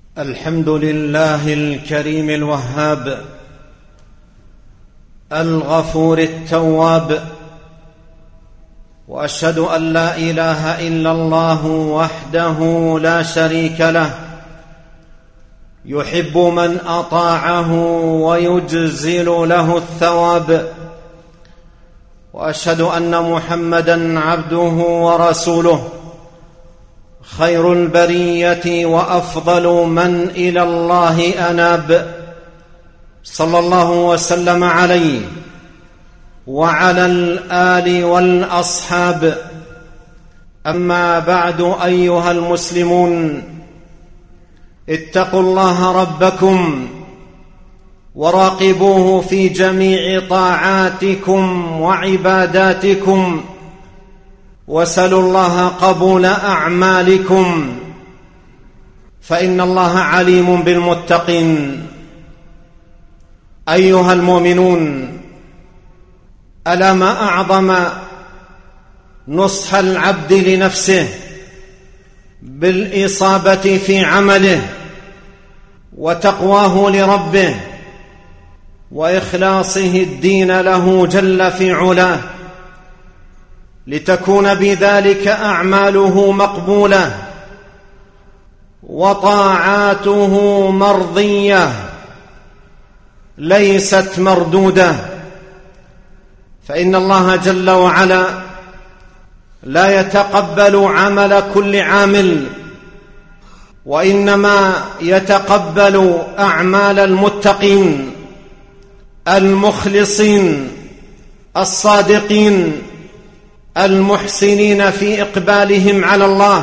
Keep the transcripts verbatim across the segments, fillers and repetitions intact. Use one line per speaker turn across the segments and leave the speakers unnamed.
الحمد لله الكريم الوهاب الغفور التواب، وأشهد أن لا إله إلا الله وحده لا شريك له، يحب من أطاعه ويجزل له الثواب، وأشهد أن محمدًا عبده ورسوله، خير البرية وأفضل من إلى الله أناب، صلى الله وسلم عليه وعلى الآل والأصحاب. أما بعد، أيها المسلمون، اتقوا الله ربكم وراقبوه في جميع طاعاتكم وعباداتكم، واسألوا الله قبول أعمالكم، فإن الله عليم بالمتقين. أيها المؤمنون، ألا ما أعظم نصح العبد لنفسه بالإصابة في عمله وتقواه لربه وإخلاصه الدين له جل في علاه، لتكون بذلك أعماله مقبولة وطاعاته مرضية ليست مردودة، فإن الله جل وعلا لا يتقبل عمل كل عامل، وإنما يتقبل أعمال المتقين المخلصين الصادقين المحسنين في إقبالهم على الله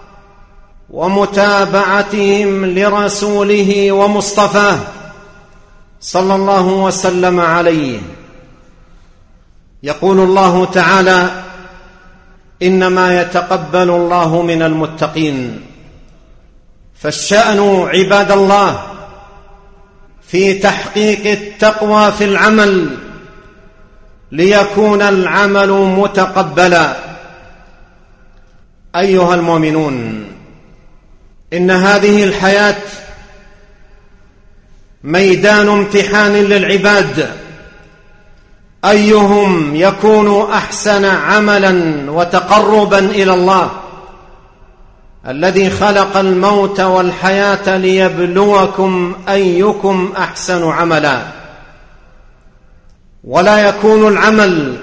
ومتابعتهم لرسوله ومصطفاه صلى الله وسلم عليه. يقول الله تعالى: إنما يتقبل الله من المتقين. فالشأن عباد الله في تحقيق التقوى في العمل ليكون العمل متقبلا. أيها المؤمنون، إن هذه الحياة ميدان امتحان للعباد، أيهم يكون أحسن عملا وتقربا إلى الله الذي خلق الموت والحياة ليبلوكم أيكم أحسن عملا. ولا يكون العمل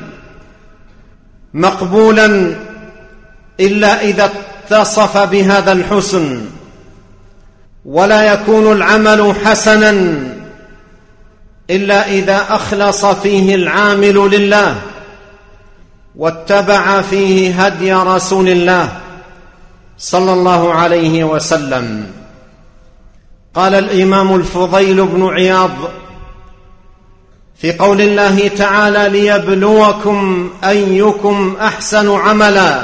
مقبولا إلا إذا اتصف بهذا الحسن، ولا يكون العمل حسنا إلا إذا أخلص فيه العامل لله واتبع فيه هدي رسول الله صلى الله عليه وسلم. قال الإمام الفضيل بن عياض في قول الله تعالى: ليبلوكم أيكم أحسن عملا،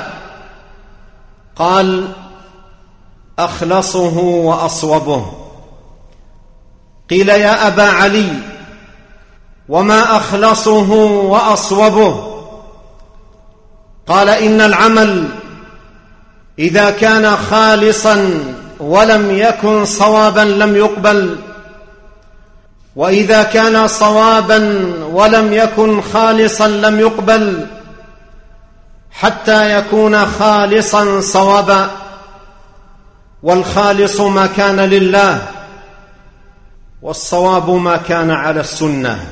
قال: أخلصه وأصوبه. قيل: يا أبا علي، وما أخلصه وأصوبه؟ قال: إن العمل إذا كان خالصا ولم يكن صوابا لم يقبل، وإذا كان صوابا ولم يكن خالصا لم يقبل، حتى يكون خالصا صوابا. والخالص ما كان لله، والصواب ما كان على السنة.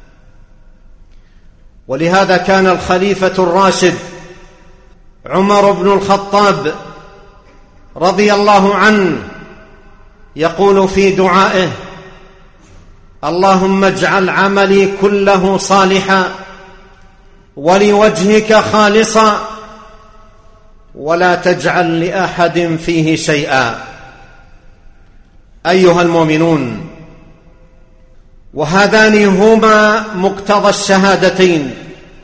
ولهذا كان الخليفة الراشد عمر بن الخطاب رضي الله عنه يقول في دعائه: اللهم اجعل عملي كله صالحا ولوجهك خالصا، ولا تجعل لأحد فيه شيئا. أيها المؤمنون، وهذان هما مقتضى الشهادتين: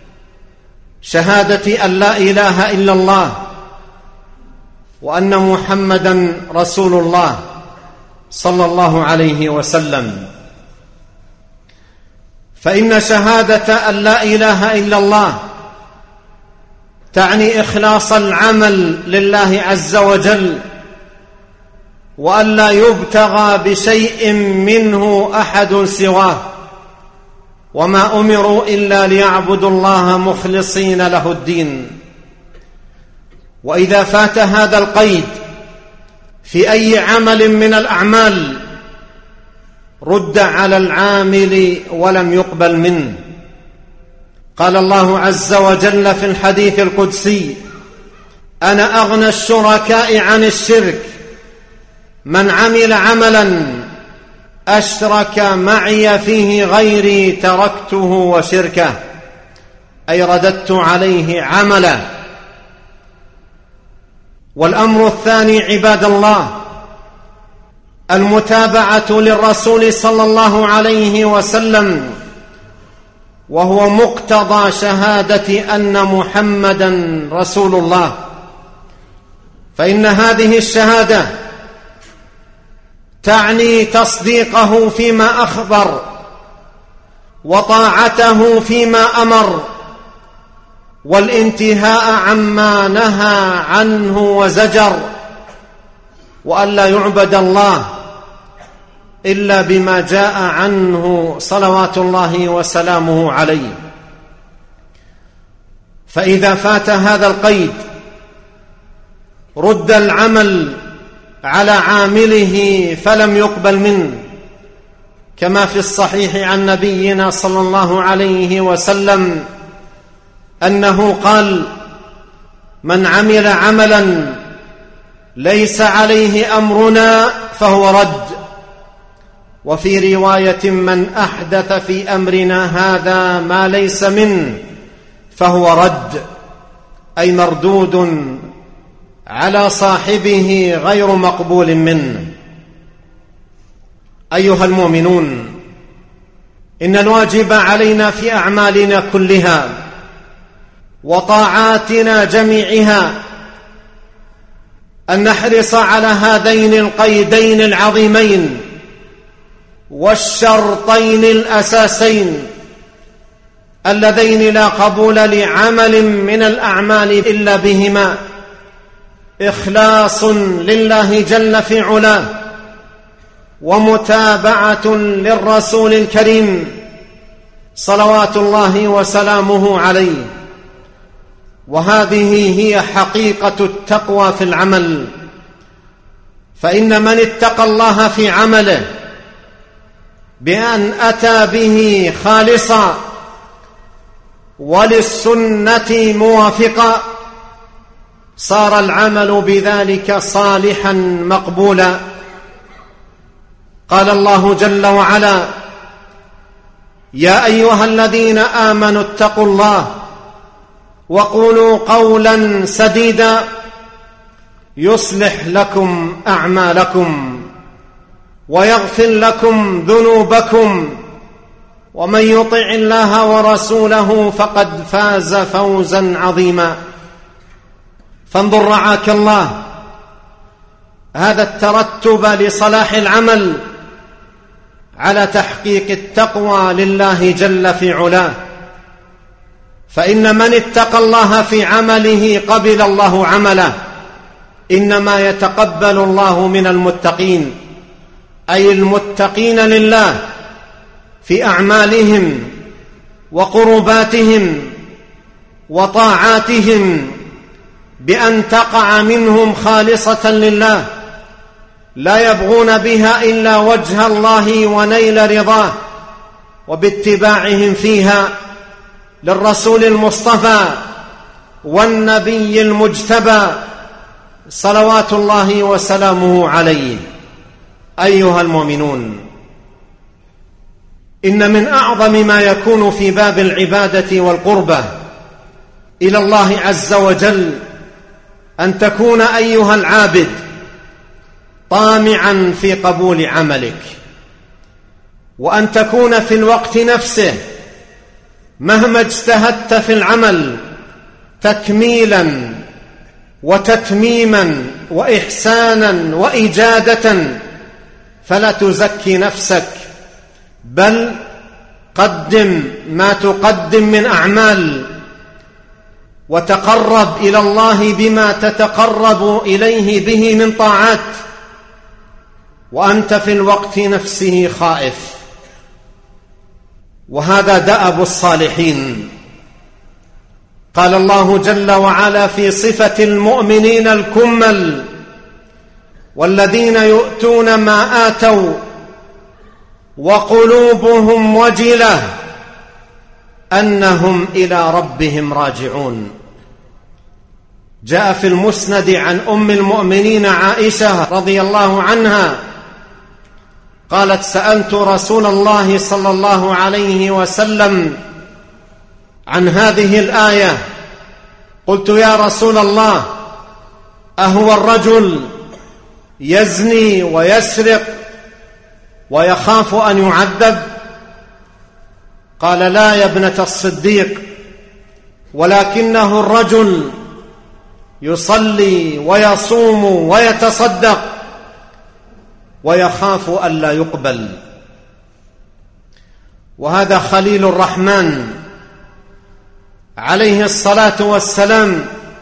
شهادة أن لا إله إلا الله وأن محمدًا رسول الله صلى الله عليه وسلم. فإن شهادة أن لا إله إلا الله تعني إخلاص العمل لله عز وجل وألا يبتغى بشيء منه أحد سواه، وما أمروا إلا ليعبدوا الله مخلصين له الدين. وإذا فات هذا القيد في أي عمل من الأعمال رد على العامل ولم يقبل منه. قال الله عز وجل في الحديث القدسي: أنا أغنى الشركاء عن الشرك، من عمل عملا أشرك معي فيه غيري تركته وشركه، أي رددت عليه عمله. والأمر الثاني عباد الله المتابعة للرسول صلى الله عليه وسلم، وهو مقتضى شهادة أن محمدًا رسول الله. فإن هذه الشهادة تعني تصديقه فيما أخبر وطاعته فيما أمر، والانتهاء عما نهى عنه وزجر، وألا يعبد الله إلا بما جاء عنه صلوات الله وسلامه عليه. فإذا فات هذا القيد رد العمل على عامله فلم يقبل منه، كما في الصحيح عن نبينا صلى الله عليه وسلم أنه قال: من عمل عملا ليس عليه أمرنا فهو رد. وفي رواية: من أحدث في أمرنا هذا ما ليس منه فهو رد، أي مردود على صاحبه غير مقبول منه. أيها المؤمنون، إن الواجب علينا في أعمالنا كلها وطاعاتنا جميعها أن نحرص على هذين القيدين العظيمين والشرطين الأساسين اللذين لا قبول لعمل من الأعمال إلا بهما: إخلاص لله جل في علاه، ومتابعة للرسول الكريم صلوات الله وسلامه عليه. وهذه هي حقيقة التقوى في العمل. فإن من اتقى الله في عمله بأن أتى به خالصا وللسنة موافقا صار العمل بذلك صالحا مقبولا. قال الله جل وعلا: يا أيها الذين آمنوا اتقوا الله وقولوا قولا سديدا يصلح لكم أعمالكم ويغفر لكم ذنوبكم ومن يطع الله ورسوله فقد فاز فوزا عظيما. فانظر رعاك الله هذا الترتب لصلاح العمل على تحقيق التقوى لله جل في علاه. فإن من اتقى الله في عمله قبل الله عمله. إنما يتقبل الله من المتقين، أي المتقين لله في أعمالهم وقرباتهم وطاعاتهم، بأن تقع منهم خالصة لله، لا يبغون بها إلا وجه الله ونيل رضاه، وباتباعهم فيها للرسول المصطفى والنبي المجتبى صلوات الله وسلامه عليه. أيها المؤمنون، إن من أعظم ما يكون في باب العبادة والقربة إلى الله عز وجل أن تكون أيها العابد طامعا في قبول عملك، وأن تكون في الوقت نفسه مهما اجتهدت في العمل تكميلا وتتميما وإحسانا وإجادة، فلا تزكي نفسك، بل قدم ما تقدم من أعمال، وتقرب إلى الله بما تتقرب إليه به من طاعات، وأنت في الوقت نفسه خائف. وهذا دأب الصالحين. قال الله جل وعلا في صفة المؤمنين الكمل: والذين يؤتون ما آتوا وقلوبهم وجلة أنهم إلى ربهم راجعون. جاء في المسند عن أم المؤمنين عائشة رضي الله عنها قالت: سألت رسول الله صلى الله عليه وسلم عن هذه الآية، قلت: يا رسول الله، أهو الرجل يزني ويسرق ويخاف أن يعذب؟ قال: لا يا ابنة الصديق، ولكنه الرجل يصلي ويصوم ويتصدق ويخاف ألا يقبل. وهذا خليل الرحمن عليه الصلاة والسلام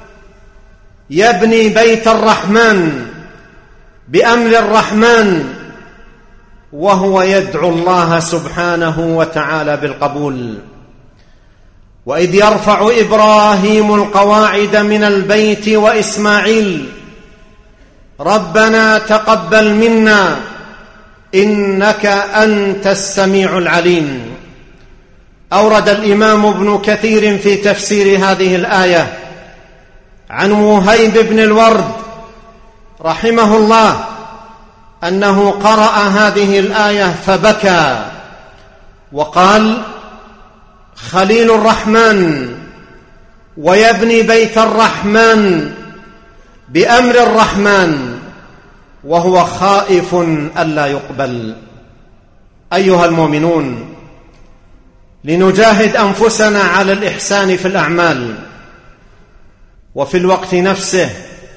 يبني بيت الرحمن بأمر الرحمن، وهو يدعو الله سبحانه وتعالى بالقبول. وإذ يرفع إبراهيم القواعد من البيت وإسماعيل ربنا تقبل منا إنك أنت السميع العليم. أورد الإمام ابن كثير في تفسير هذه الآية عن وهيب بن الورد رحمه الله أنه قرأ هذه الآية فبكى وقال: خليل الرحمن ويبني بيت الرحمن بأمر الرحمن وهو خائف ألا يقبل. أيها المؤمنون، لنجاهد أنفسنا على الإحسان في الأعمال، وفي الوقت نفسه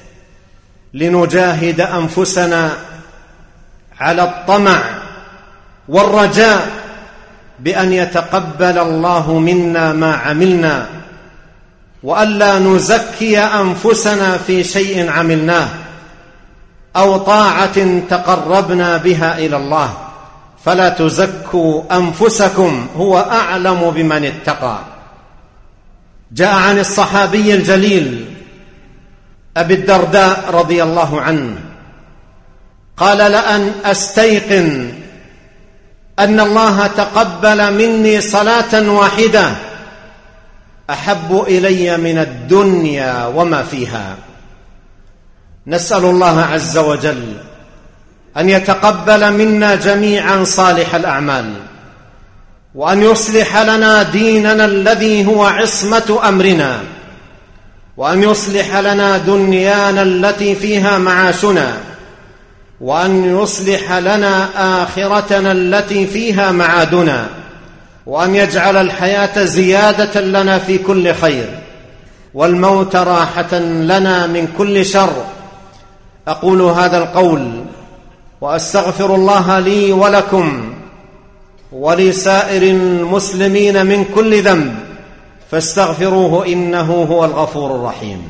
لنجاهد أنفسنا على الطمع والرجاء بأن يتقبل الله منا ما عملنا، وألا نزكي أنفسنا في شيء عملناه أو طاعة تقربنا بها إلى الله. فلا تزكوا أنفسكم، هو أعلم بمن اتقى. جاء عن الصحابي الجليل أبي الدرداء رضي الله عنه قال: لأن أستيقن أن الله تقبل مني صلاة واحدة أحب إلي من الدنيا وما فيها. نسأل الله عز وجل أن يتقبل منا جميعا صالح الأعمال، وأن يصلح لنا ديننا الذي هو عصمة أمرنا، وأن يصلح لنا دنيانا التي فيها معاشنا، وأن يصلح لنا آخرتنا التي فيها معادنا، وأن يجعل الحياة زيادة لنا في كل خير، والموت راحة لنا من كل شر. أقول هذا القول وأستغفر الله لي ولكم ولسائر المسلمين من كل ذنب، فاستغفروه إنه هو الغفور الرحيم.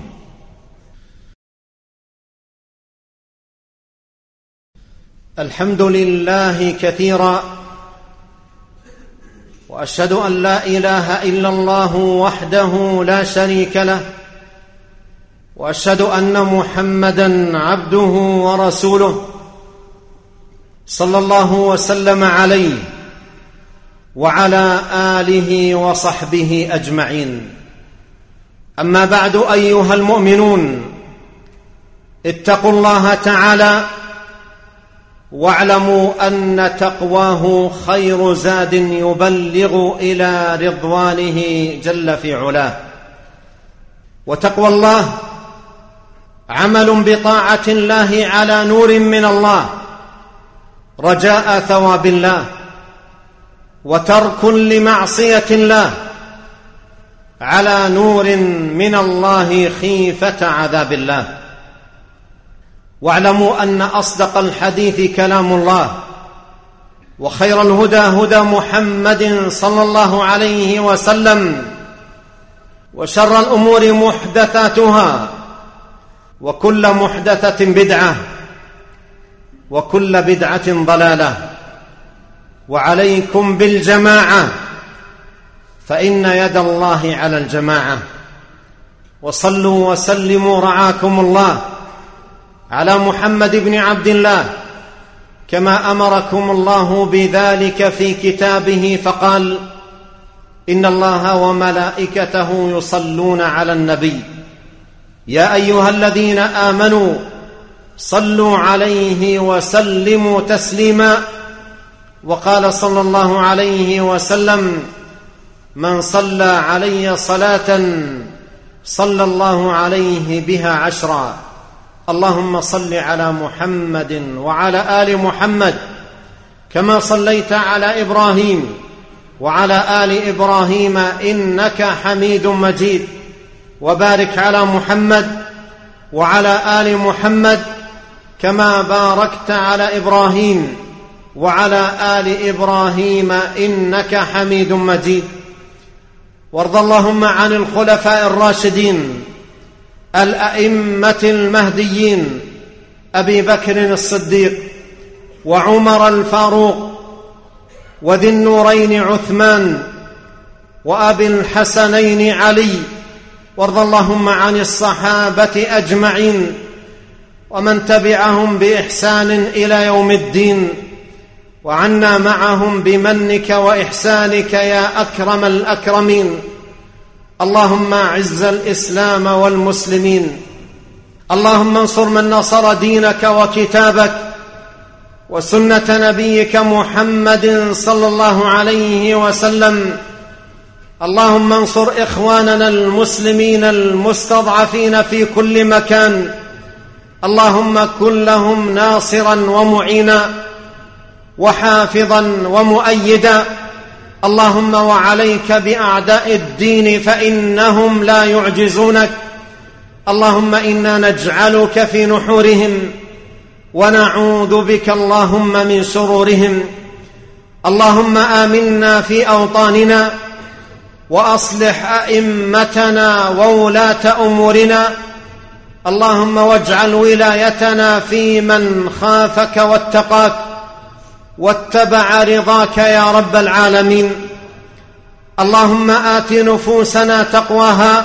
الحمد لله كثيرا، وأشهد أن لا إله إلا الله وحده لا شريك له، وأشهد أن محمدًا عبده ورسوله صلى الله وسلم عليه وعلى آله وصحبه أجمعين. أما بعد، أيها المؤمنون، اتقوا الله تعالى واعلموا أن تقواه خير زاد يبلغ إلى رضوانه جل في علاه. وتقوى الله عمل بطاعة الله على نور من الله رجاء ثواب الله، وترك لمعصية الله على نور من الله خيفة عذاب الله. واعلموا أن أصدق الحديث كلام الله، وخير الهدى هدى محمد صلى الله عليه وسلم، وشر الأمور محدثاتها، وكل محدثة بدعة، وكل بدعة ضلالة. وعليكم بالجماعة فإن يد الله على الجماعة. وصلوا وسلموا رعاكم الله على محمد بن عبد الله كما أمركم الله بذلك في كتابه، فقال: إن الله وملائكته يصلون على النبي يا أيها الذين آمنوا صلوا عليه وسلموا تسليما. وقال صلى الله عليه وسلم: من صلى علي صلاة صلى الله عليه بها عشرا. اللهم صل على محمد وعلى آل محمد كما صليت على إبراهيم وعلى آل إبراهيم إنك حميد مجيد. وبارك على محمد وعلى آل محمد كما باركت على إبراهيم وعلى آل إبراهيم إنك حميد مجيد. وارض اللهم عن الخلفاء الراشدين الأئمة المهديين أبي بكر الصديق وعمر الفاروق وذي النورين عثمان وأبي الحسنين علي. وارض اللهم عن الصحابة أجمعين ومن تبعهم بإحسان إلى يوم الدين، وعنا معهم بمنك وإحسانك يا أكرم الأكرمين. اللهم أعز الإسلام والمسلمين، اللهم انصر من نصر دينك وكتابك وسنة نبيك محمد صلى الله عليه وسلم. اللهم انصر إخواننا المسلمين المستضعفين في كل مكان، اللهم كن لهم ناصرا ومعينا وحافظا ومؤيدا. اللهم وعليك بأعداء الدين فإنهم لا يعجزونك. اللهم إنا نجعلك في نحورهم ونعوذ بك اللهم من شرورهم. اللهم آمنا في أوطاننا وأصلح أئمتنا وولاة أمورنا. اللهم واجعل ولايتنا في من خافك واتقاك واتبع رضاك يا رب العالمين. اللهم آت نفوسنا تقواها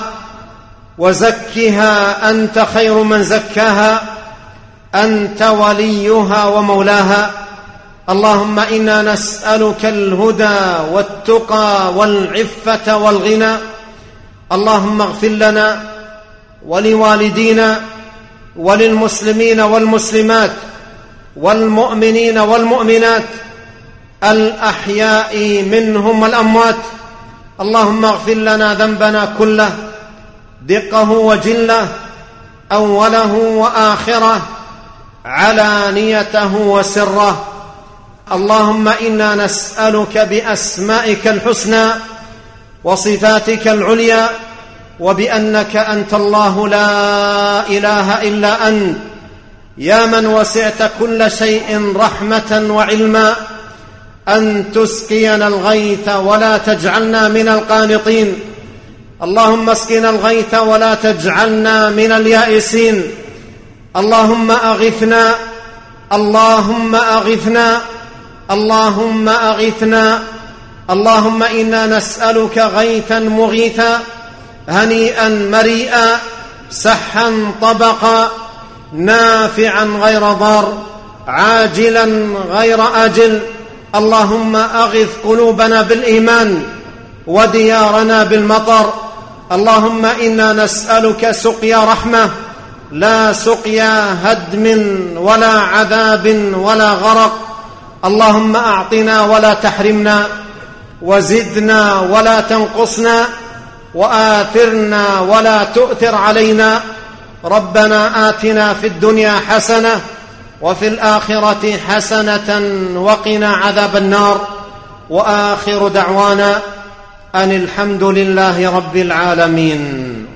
وزكها أنت خير من زكاها، أنت وليها ومولاها. اللهم إنا نسألك الهدى والتقى والعفة والغنى. اللهم اغفر لنا ولوالدينا وللمسلمين والمسلمات والمؤمنين والمؤمنات الأحياء منهم والأموات. اللهم اغفر لنا ذنبنا كله، دقه وجله، أوله وآخره، علانيته وسره. اللهم إنا نسألك بأسمائك الحسنى وصفاتك العليا وبأنك أنت الله لا إله إلا أنت، يا من وسعت كل شيء رحمة وعلما، أن تسقينا الغيث ولا تجعلنا من القانطين. اللهم اسقنا الغيث ولا تجعلنا من اليائسين. اللهم أغثنا، اللهم أغثنا، اللهم أغثنا. اللهم إنا نسألك غيثا مغيثا، هنيئا مريئا، سحا طبقا، نافعا غير ضار، عاجلا غير آجل. اللهم أغث قلوبنا بالإيمان وديارنا بالمطر. اللهم إنا نسألك سقيا رحمة لا سقيا هدم ولا عذاب ولا غرق. اللهم أعطنا ولا تحرمنا، وزدنا ولا تنقصنا، وآثرنا ولا تؤثر علينا. ربنا آتنا في الدنيا حسنة وفي الآخرة حسنة وقنا عذاب النار. وآخر دعوانا أن الحمد لله رب العالمين.